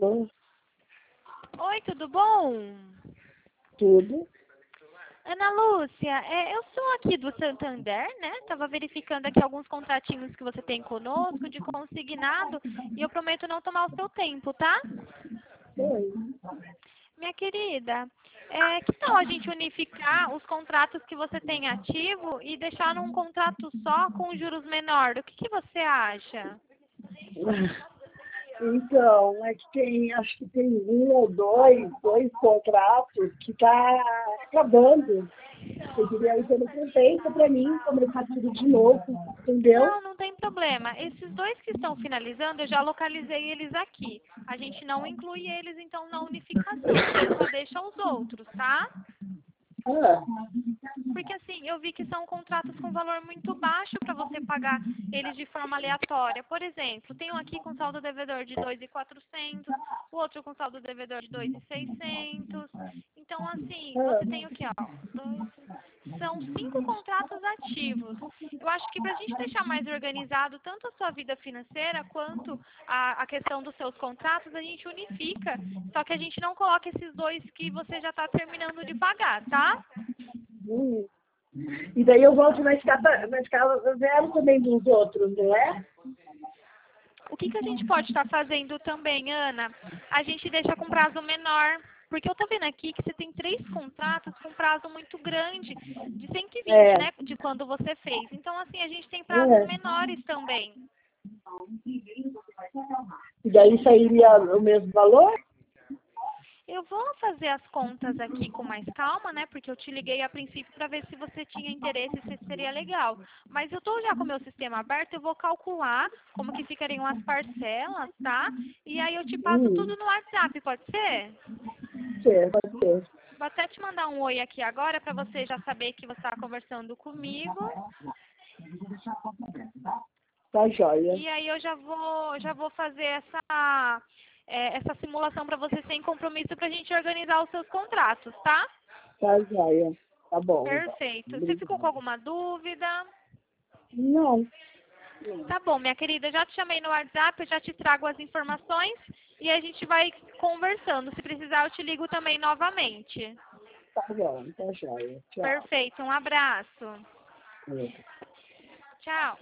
Alô? Oi, tudo bom? Tudo? Ana Lúcia, eu sou aqui do Santander, né? Tava verificando aqui alguns contratinhos que você tem conosco de consignado e eu prometo não tomar o seu tempo, tá? Oi. Minha querida, que tal a gente unificar os contratos que você tem ativo e deixar num contrato só com juros menores? O que você acha? Então, é que tem, acho que tem um ou dois contratos que tá acabando. Eu queria ir pelo compensa para mim, começar tudo de novo, entendeu? Não, não tem problema. Esses dois que estão finalizando, eu já localizei eles aqui. A gente não inclui eles, então, na unificação. Você só deixa os outros, tá? Ah, Porque, assim, eu vi que são contratos com valor muito baixo para você pagar eles de forma aleatória. Por exemplo, tem um aqui com saldo devedor de 2.400, o outro com saldo devedor de 2.600. Então, assim, ah, você tem o quê, ó? São 5 contratos ativos. Eu acho que para a gente deixar mais organizado tanto a sua vida financeira quanto a questão dos seus contratos, a gente unifica. Só que a gente não coloca esses dois que você já está terminando de pagar, tá? hum. E daí eu volto vai ficar zero também dos outros, não é? O que a gente pode estar fazendo também, Ana? A gente deixa com prazo menor. Porque eu tô vendo aqui que você tem 3 contratos com prazo muito grande, de 120, É, né? De quando você fez. Então, assim, a gente tem prazos é. menores também. E daí sairia o mesmo valor? Eu vou fazer as contas aqui com mais calma, né? Porque eu te liguei a princípio para ver se você tinha interesse, se seria legal. Mas eu tô já com o meu sistema aberto, eu vou calcular como que ficariam as parcelas, tá? E aí eu te passo tudo no WhatsApp, pode ser? Pode ser. Vou até te mandar um oi aqui agora para você já saber que você está conversando comigo. Tá joia. E aí eu já vou fazer essa simulação para você sem compromisso para a gente organizar os seus contratos, tá? Tá joia. Tá bom. Perfeito. Você ficou com alguma dúvida? Não. Tá bom, minha querida, já te chamei no WhatsApp, eu já te trago as informações e a gente vai conversando. Se precisar, eu te ligo também novamente. Tá bom, tá joia. Tchau. Perfeito, um abraço. É. Tchau.